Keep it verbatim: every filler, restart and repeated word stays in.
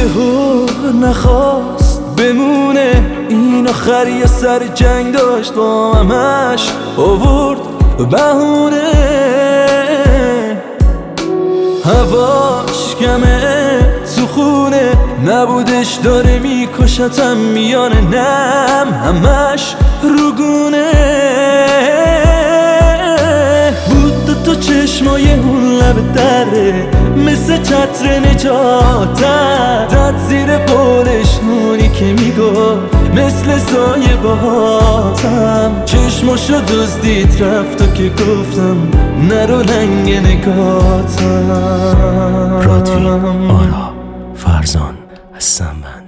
یهو نخواست بمونه، این آخر یه سر جنگ داشت با همش آورد بهونه. هواش کمه تو خونه نبودش، داره میکشتم میانه نم همش روگونه. بود دو تا چشمای اون لب دره مثل چتر نجاتم، داد زیر قولش نونی که میگفت مثل سایه باهاتم. چشماشو دزدید رفت و که گفتم نرو لنگ نگاتم. رادوی آرا فرزان هستم من.